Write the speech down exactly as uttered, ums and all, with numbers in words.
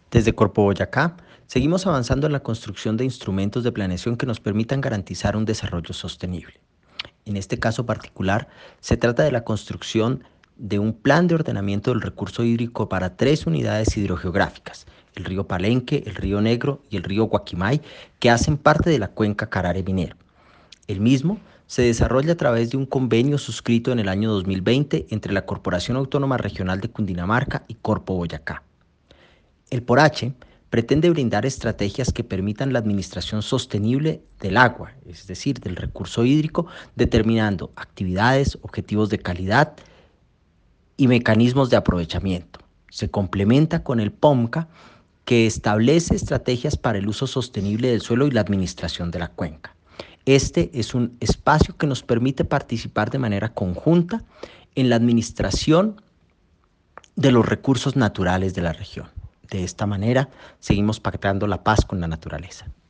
Desde Corpo Boyacá, seguimos avanzando en la construcción de instrumentos de planeación que nos permitan garantizar un desarrollo sostenible. En este caso particular, se trata de la construcción de un plan de ordenamiento del recurso hídrico para tres unidades hidrogeográficas, el río Palenque, el río Negro y el río Guaquimay, que hacen parte de la cuenca Carare-Minero. El mismo se desarrolla a través de un convenio suscrito en el año dos mil veinte entre la Corporación Autónoma Regional de Cundinamarca y Corpo Boyacá. El PORACHE pretende brindar estrategias que permitan la administración sostenible del agua, es decir, del recurso hídrico, determinando actividades, objetivos de calidad y mecanismos de aprovechamiento. Se complementa con el POMCA, que establece estrategias para el uso sostenible del suelo y la administración de la cuenca. Este es un espacio que nos permite participar de manera conjunta en la administración de los recursos naturales de la región. De esta manera, seguimos pactando la paz con la naturaleza.